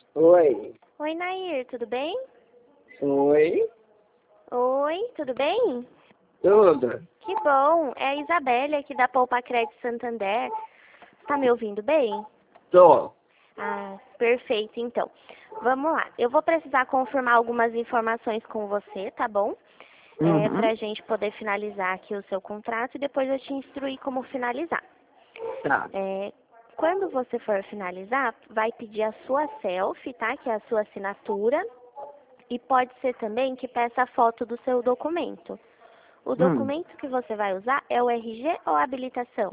Oi. Oi, Nair, tudo bem? Oi. Oi, tudo bem? Tudo. Que bom, é a Isabelle aqui da Poupa Crédito Santander. Tá me ouvindo bem? Tô. Ah, perfeito, então. Vamos lá, eu vou precisar confirmar algumas informações com você, tá bom? Uhum. Pra gente poder finalizar aqui o seu contrato e depois eu te instruir como finalizar. Tá. Quando você for finalizar, vai pedir a sua selfie, tá? Que é a sua assinatura. E pode ser também que peça a foto do seu documento. O Hum. documento que você vai usar é o RG ou a habilitação?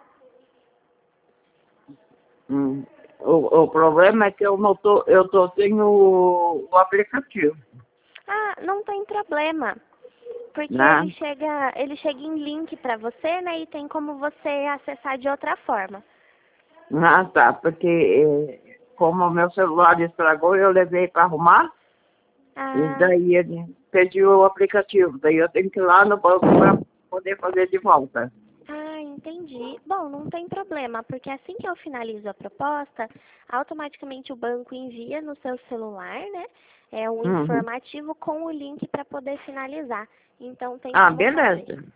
Hum. O problema é que eu não tô, eu tô sem o aplicativo, Ah, não tem problema. Porque né? ele chega em link para você, né? E tem como você acessar de outra forma. Ah, tá. Porque como o meu celular estragou, eu levei para arrumar e Ah, daí ele pediu o aplicativo. Daí eu tenho que ir lá no banco para poder fazer de volta. entendi. Bom, não tem problema, porque assim que eu finalizo a proposta, automaticamente o banco envia no seu celular, né? É um Uhum. informativo com o link para poder finalizar. Então tem Ah, como fazer. beleza.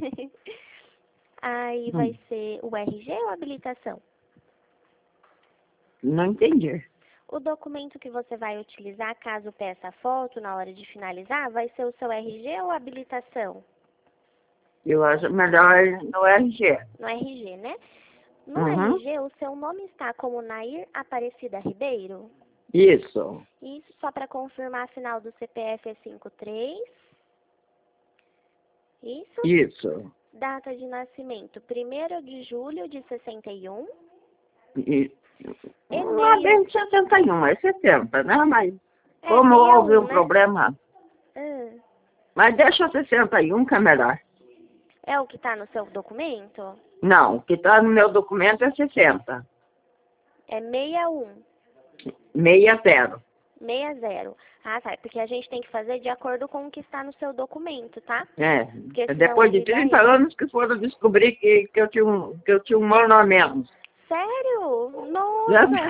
Aí vai Hum. ser o RG ou habilitação? Não entendi. O documento que você vai utilizar, caso peça a foto na hora de finalizar, vai ser o seu RG ou habilitação? Eu acho melhor no RG. No RG, né? No Uhum. RG, o seu nome está como Nair Aparecida Ribeiro? Isso. Isso, só para confirmar, final do CPF é 53. Isso. Isso. Data de nascimento, 1º de julho de 61. E, não é E-mail, bem 61, é 60, né? Mas é como houve 61, um né? problema, Ah, mas deixa 61 que é melhor. é o que está no seu documento? Não, o que está no meu documento é 60. É 61. 60. 60. Ah, tá. Porque a gente tem que fazer de acordo com o que está no seu documento, tá? Porque É senão depois de ele dá 30 erro. anos que foram descobrir que eu tinha um ano a menos. Sério? Nossa!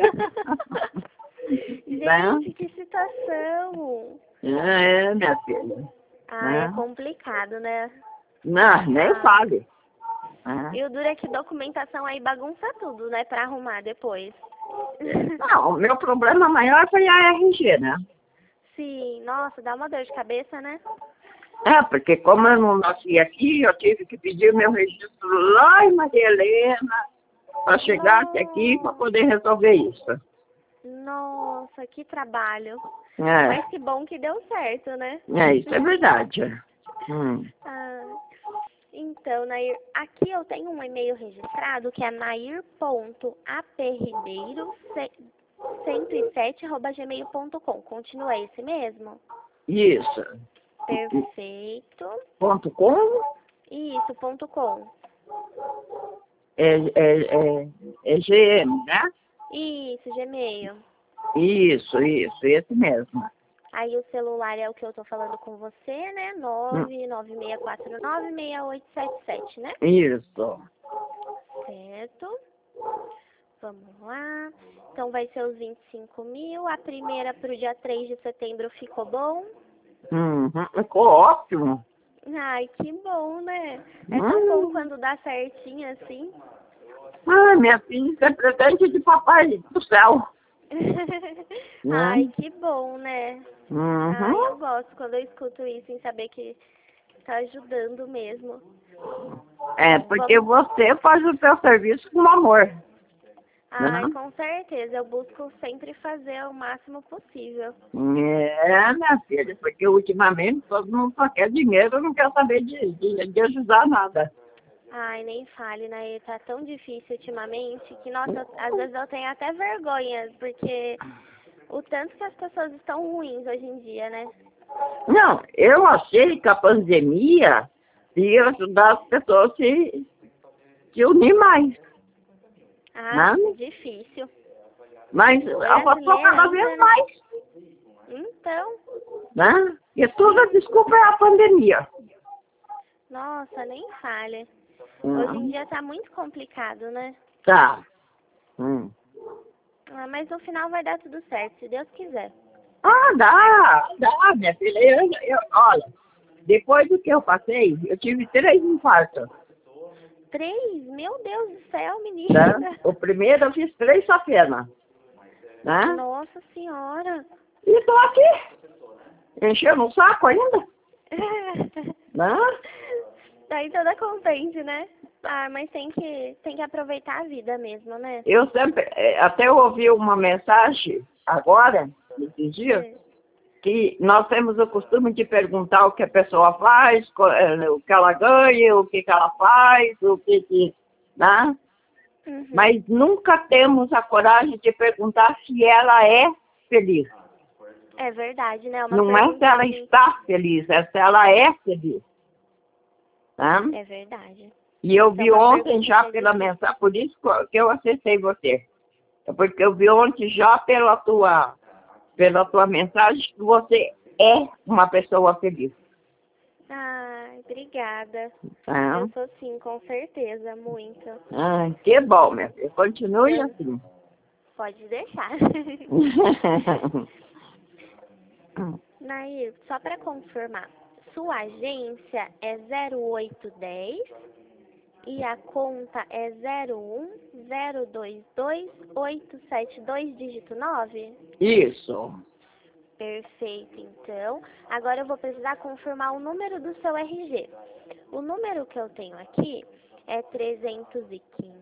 Né? Gente, que situação! Minha filha. Ah, é Né? complicado, né? Não, nem Ah, fale. Né? e o duro é que documentação aí bagunça tudo, né? Pra arrumar depois. Não, o meu problema maior foi a RG, né? Sim, nossa, dá uma dor de cabeça, né? Porque como eu não nasci aqui, eu tive que pedir meu registro lá em Maria Helena para chegar até aqui para Nossa, poder resolver isso. nossa, que trabalho. Mas É, que bom que deu certo, né? isso é verdade. Hum. Ah, então, Nair, aqui eu tenho um e-mail registrado que é nair.aperribeiro107@gmail.com. Continua esse mesmo? Isso. Perfeito. Ponto com Isso, .com. é GM, né? Isso, Gmail. Isso, esse mesmo. Aí o celular é o que eu tô falando com você, né? Hum. 996496877, né? Isso. Certo. Vamos lá. Então vai ser os 25 mil. A primeira para o dia 3 de setembro ficou bom? Uhum. Ficou ótimo. Ai, que bom, né? É tão bom Hum. quando dá certinho assim. Minha filha, isso é presente de papai do céu. Ai, Né? que bom, né? Ai, Uhum. eu gosto quando eu escuto isso, em saber que tá ajudando mesmo. Bom, Porque vamos. você faz o seu serviço com amor. Né? Ai, com certeza, eu busco sempre fazer o máximo possível. Minha filha, porque ultimamente todo mundo só quer dinheiro, não quer saber de ajudar nada. Ai, nem fale, né? Tá tão difícil ultimamente que, nossa, às vezes eu tenho até vergonha, porque o tanto que as pessoas estão ruins hoje em dia, né? Não, eu achei que a pandemia ia ajudar as pessoas a se unir mais, Ah, né? difícil. Mas avançou Brasileira cada vez ainda, né? mais, Então, né? E tudo a desculpa é a pandemia. nossa, nem fale. Hoje em Hum. dia tá muito complicado, né? Tá. Hum. Ah, mas no final vai dar tudo certo, se Deus quiser. Ah, dá, minha filha. Olha, depois do que eu passei, eu tive 3 infartos. 3? Meu Deus do céu, Tá? menina. O primeiro eu fiz 3 safena. Né? Nossa senhora. E tô aqui, enchendo o saco ainda. Né? Daí toda contente, né? Ah, mas tem que aproveitar a vida mesmo, né? Eu sempre, até eu ouvi uma mensagem agora, nesses dias, que nós temos o costume de perguntar o que a pessoa faz, o que ela ganha, o que ela faz, né? Uhum. Mas nunca temos a coragem de perguntar se ela é feliz. É verdade, né? Não é se ela está feliz, é se ela é feliz. Tá? É verdade. E eu vi ontem já pela mensagem, por isso que eu acessei você. Porque eu vi ontem já pela tua mensagem que você é uma pessoa feliz. Ai, obrigada. Tá? Eu sou sim, com certeza, muito. Ah, que bom, minha filha. Continue assim. Pode deixar. Nair, só para confirmar, sua agência é 0810 e a conta é 0102287 dígito 9? Isso. Perfeito, então. Agora eu vou precisar confirmar o número do seu RG. O número que eu tenho aqui é 315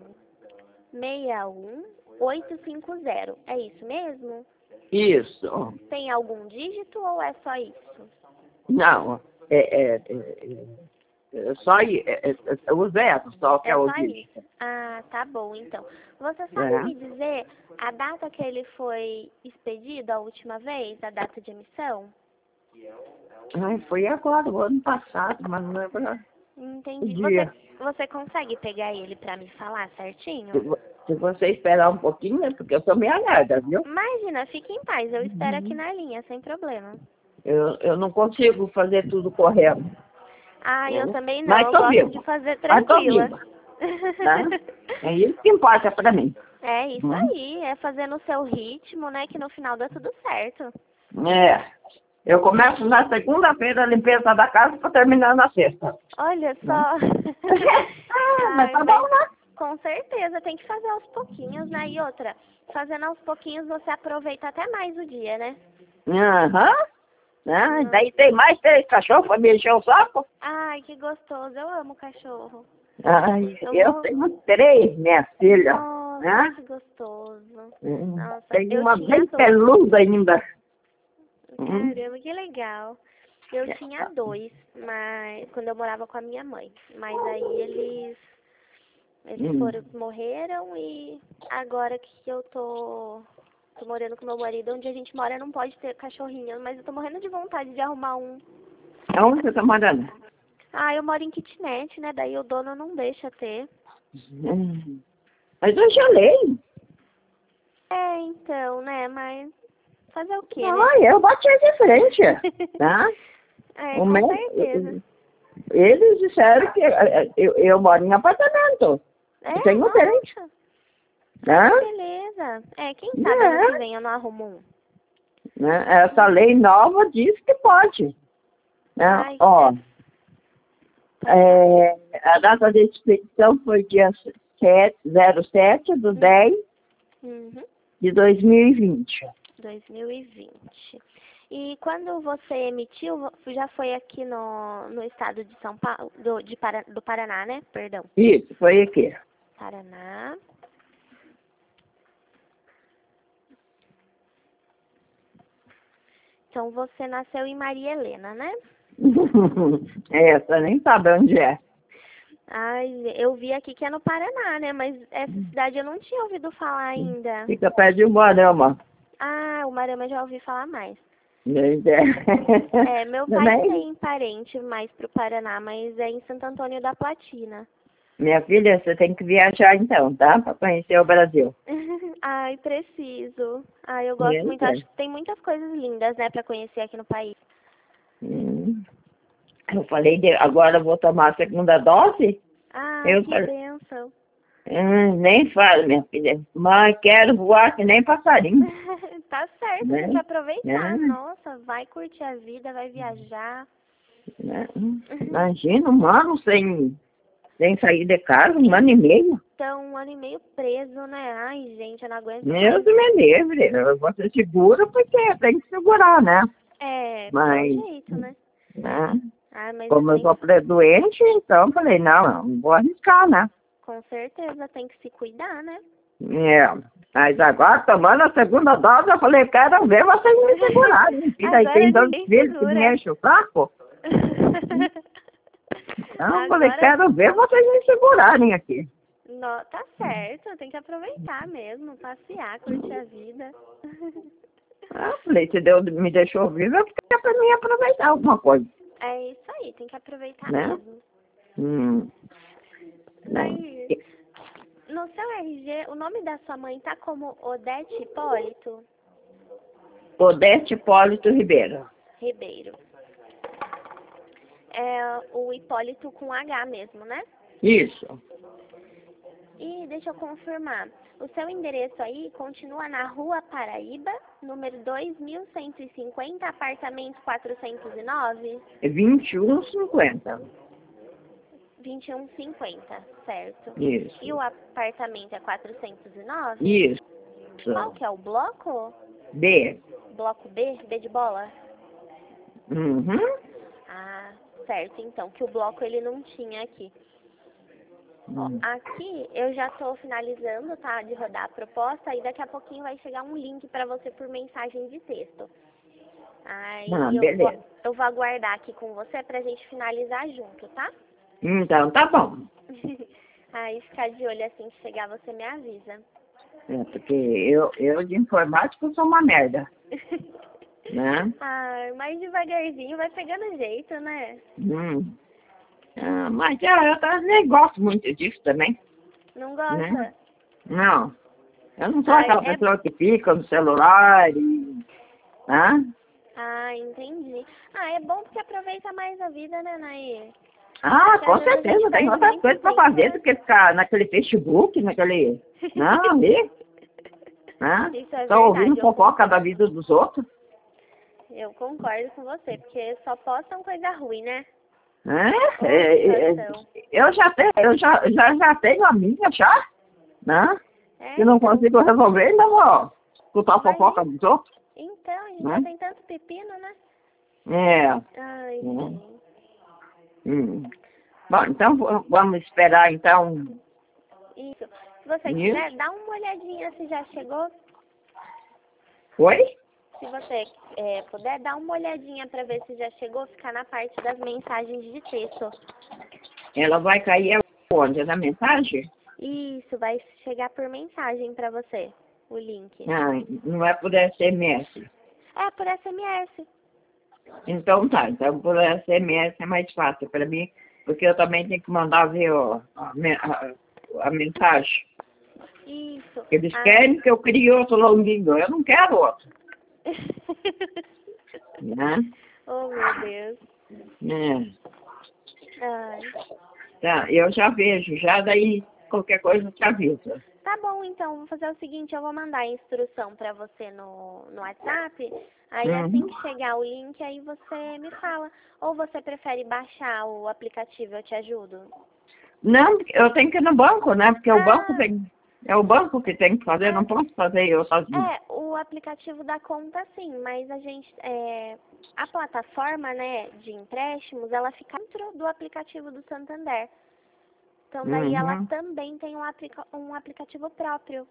61850. É isso mesmo? Isso. Tem algum dígito ou é só isso? Não, só o zero, só que é o só dígito. isso? Ah, tá bom, então. Você sabe me dizer a data que ele foi expedido a última vez, a data de emissão? Ai, foi agora, o ano passado, mas não lembro. Entendi. Você consegue pegar ele pra me falar certinho? Se você esperar um pouquinho, é porque eu sou meia lerda, viu? Imagina, fique em paz, eu espero aqui na linha, sem problema. Eu não consigo fazer tudo correto. Ah, eu também não, Mas eu tô gosto viva. de fazer Mas tô tranquila. viva. Tá? É isso que importa pra mim. É isso aí, é fazer no seu ritmo, né, que no final dá tudo certo. Eu começo na segunda-feira a limpeza da casa para terminar na sexta. Olha só. Mas tá bom, né? Com certeza, tem que fazer aos pouquinhos, né? E outra, fazendo aos pouquinhos você aproveita até mais o dia, né? Daí tem mais 3 cachorros para me encher o saco. Ai, que gostoso, eu amo cachorro. Ai, eu tenho 3, minha filha. Nossa, que gostoso. Nossa, tem eu uma tinha bem 2. Peluda ainda. Caramba, que legal. Eu tinha 2, mas quando eu morava com a minha mãe. Mas aí eles morreram e agora que eu tô morando com meu marido, onde a gente mora não pode ter cachorrinho, mas eu tô morrendo de vontade de arrumar um. Aonde você tá morando? Ah, eu moro em kitnet, né? Daí o dono não deixa ter. Mas eu já leio. Então, né? Mas fazer o quê, né? Ah, eu bati de frente, tá? Com certeza. Eles disseram que eu moro em apartamento. Tem um dente. Beleza. Quem sabe ano que vem eu não arrumo um. Essa lei nova diz que pode. A data de expedição foi dia 07/10 de 2020. 2020. E quando você emitiu, já foi aqui no estado de São Paulo, do Paraná, né? Perdão. Isso, foi aqui. Paraná. Então você nasceu em Maria Helena, né? Essa nem sabe onde é. Ai, eu vi aqui que é no Paraná, né? Mas essa cidade eu não tinha ouvido falar ainda. Fica perto de Umarama. Ah, Umarama eu já ouvi falar mais. Meu pai Também? tem parente mais pro Paraná, mas é em Santo Antônio da Platina. Minha filha, você tem que viajar então, tá? Para conhecer o Brasil. Ai, preciso. Ai, eu gosto muito. Acho que tem muitas coisas lindas, né, para conhecer aqui no país. Eu falei, agora eu vou tomar a segunda dose. Ah, que bênção. Nem fala, minha filha. Mas quero voar que nem passarinho. Tá certo, Né? tem que aproveitar. É, Nossa, vai curtir a vida, vai viajar. né? Imagina um ano sem sair de casa, 1 ano e meio. Então, 1 ano e meio preso, né? Ai, gente, eu não aguento Deus mais. me livre. Você segura porque tem que segurar, né? É, Mas, pelo jeito, né? né? Ah, mas Como eu tem, sou doente, então falei, não vou arriscar, né? com certeza tem que se cuidar, né? É. Mas agora, tomando a segunda dose, eu falei, quero ver vocês me segurarem. E daí tem Agora dois ninguém filhos que me segura. enchem o saco. Então, eu falei, Agora, quero ver vocês me segurarem aqui. tá certo, tem que aproveitar mesmo, passear, curtir a vida. Eu falei, se Deus me deixou vivo, é porque é pra mim aproveitar alguma coisa, É isso aí, tem que aproveitar né? mesmo. Né? Mas no seu RG, o nome da sua mãe tá como Odete Hipólito Odete Hipólito Ribeiro. Ribeiro. É o Hipólito com H mesmo, né? Isso. E deixa eu confirmar. O seu endereço aí continua na Rua Paraíba, número 2150, apartamento 409? 21,50. 2150, certo. Isso. E o apartamento é 409? Isso. Qual que é o bloco? B. Bloco B? B de bola? Uhum. Ah, certo. Então, que o bloco ele não tinha aqui. Ó, aqui eu já estou finalizando, tá, de rodar a proposta e daqui a pouquinho vai chegar um link para você por mensagem de texto. Aí Beleza. eu vou aguardar aqui com você pra gente finalizar junto, tá? Então, tá bom. Aí ficar de olho assim que chegar você me avisa. É, porque eu de informática sou uma merda, né? Ah, mais devagarzinho vai pegando jeito, né? Mas eu nem gosto muito disso também, Não né? gosta? Não, eu não sou Ah, aquela pessoa que fica no celular e... Né? Ah, entendi. Ah, é bom porque aproveita mais a vida, né, Nair? Ah, Porque com às vezes a certeza, gente tem perde outras muito coisas pra tempo, fazer né? do que ficar naquele Facebook, naquele... Não, ali, né? Isso é Só ouvindo verdade, fofoca da vida dos outros. eu concordo com você, porque só postam coisa ruim, né? Situação. Eu já tenho a minha já, né? Se não Então, consigo resolver, ainda vou escutar a fofoca dos outros, então, a gente né? já tem tanto pepino, né? É. Ai, Hum. sim. Hum. Bom, então vamos esperar então. Isso. Se você Isso. quiser, dá uma olhadinha se já chegou. Oi? Se você puder, dá uma olhadinha para ver se já chegou, ficar na parte das mensagens de texto. Ela vai cair onde? Na mensagem? Isso, vai chegar por mensagem para você, o link. Ah, não é por SMS. É, por SMS. Então tá, então por SMS é mais fácil para mim, porque eu também tenho que mandar ver a mensagem. Isso. Eles querem que eu crie outro longuinho, eu não quero outro. Né? Oh, meu Deus. Ai. Tá, eu já vejo, já daí qualquer coisa te avisa. Tá bom, então, vou fazer o seguinte, eu vou mandar a instrução pra você no WhatsApp, aí assim que chegar o link, aí você me fala. Ou você prefere baixar o aplicativo, eu te ajudo? Não, eu tenho que ir no banco, né? Porque é o banco que tem que fazer, não posso fazer eu sozinho. O aplicativo dá conta sim, mas a gente, a plataforma, né, de empréstimos, ela fica dentro do aplicativo do Santander. Então daí ela também tem um aplicativo próprio.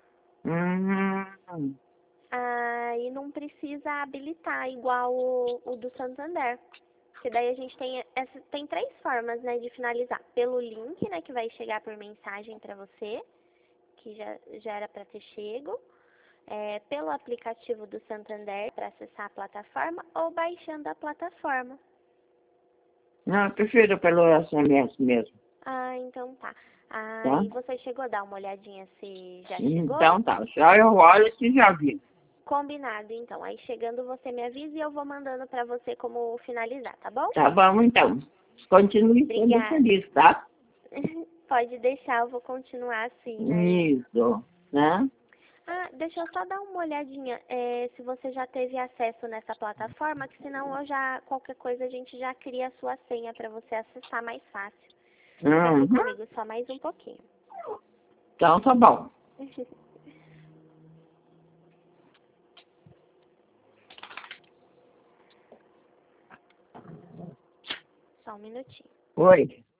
Aí não precisa habilitar igual o do Santander. Porque daí a gente tem 3 formas, né, de finalizar. Pelo link, né, que vai chegar por mensagem para você, que já era para ter chego. Pelo aplicativo do Santander para acessar a plataforma ou baixando a plataforma. Não, eu prefiro pelo SMS mesmo. Ah, então tá. Aí você chegou a dar uma olhadinha se já chegou? Então tá, já eu olho e já vi. Combinado, então. Aí chegando você me avisa e eu vou mandando pra você como finalizar, tá bom? Tá bom, então. Continue sendo feliz, tá? Pode deixar, eu vou continuar assim, né? Isso, né? Ah, deixa eu só dar uma olhadinha, se você já teve acesso nessa plataforma, que senão qualquer coisa a gente já cria a sua senha para você acessar mais fácil. Fica aqui comigo só mais um pouquinho. Então tá bom. Só um minutinho. Oi.